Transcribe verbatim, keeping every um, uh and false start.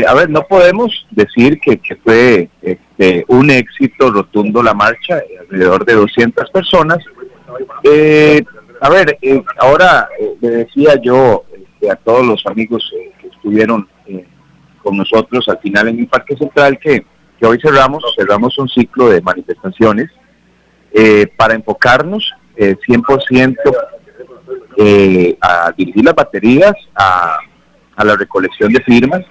a ver, no podemos decir que, que fue este, un éxito rotundo la marcha, eh, alrededor de doscientas personas. Eh, a ver, eh, ahora eh, le decía yo este, a todos los amigos eh, que estuvieron eh, con nosotros al final en el Parque Central que, que hoy cerramos, cerramos un ciclo de manifestaciones eh, para enfocarnos eh, cien por ciento eh, a dirigir las baterías, a, a la recolección de firmas,